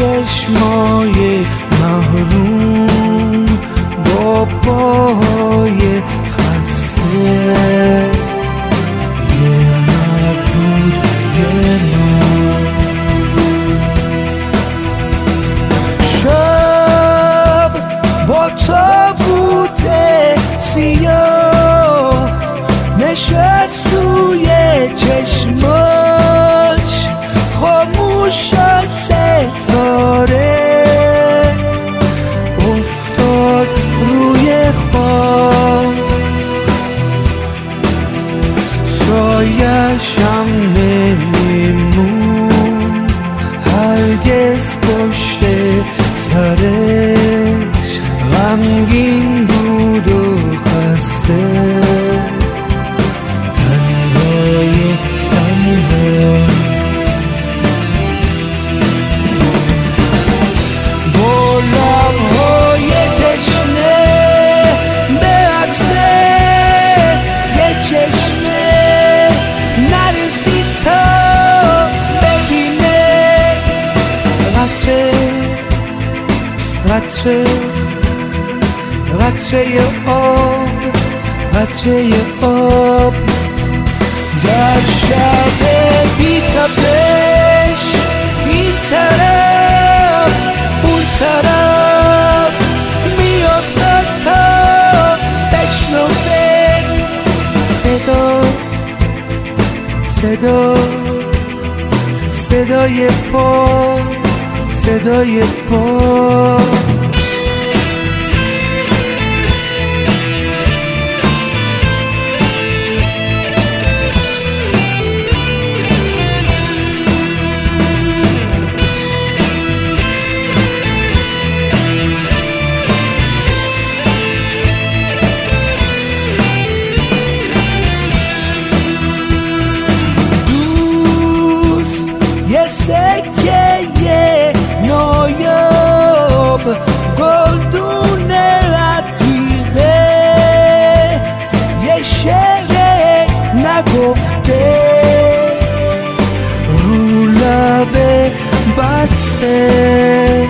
چشمای محروم با پاهای خسته، یه مرد بود یه مرد. شب با تابوت سیاه نشست توی چشماش، خاموش شد ستاره، افتاد روی خواب، سایش هم نمیمون هرگز پشت سرش، غمگین بود و خسته، تنهای تنها. با لبهای تشنه به عکس یه چشمه نرسید تا ببینه قطره قطره قطره آب، قطره آب در شب بی تپش، این طرف اون طرف میافتاد تا بشنوه صدا صدا صدای پا، صدای پا. سکه نایاب گلدون عتیقه، یه شعر نگفته رو لب بسته،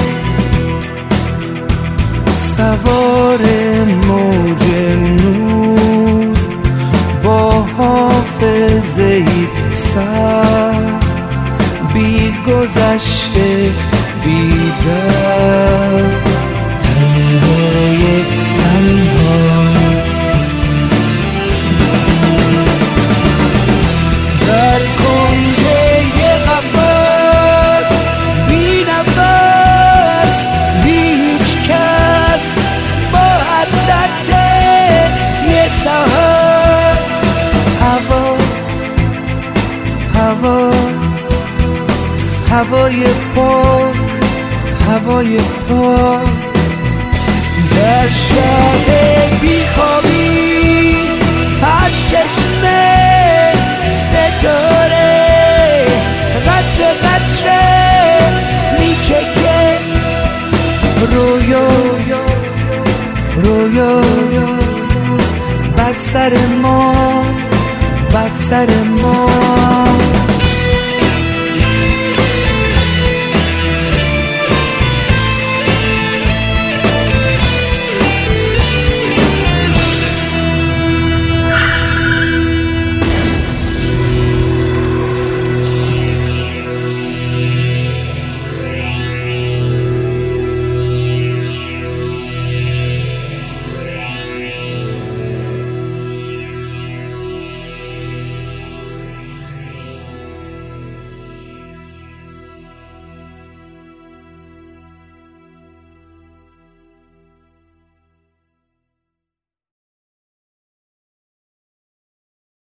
سوار موج نور با حافظه‌ای سر، بی گذشته بی درد، تنهای تنها. در کنج یه قفس بی نفس، بی هیچ کس، با حسرت یه سحر، هوا هوا هوای پاک، هوای پاک در شب بیخوابی، هشت چشمه ستاره قطره قطره میچکه رویا رویا بر سر ما، بر سر ما.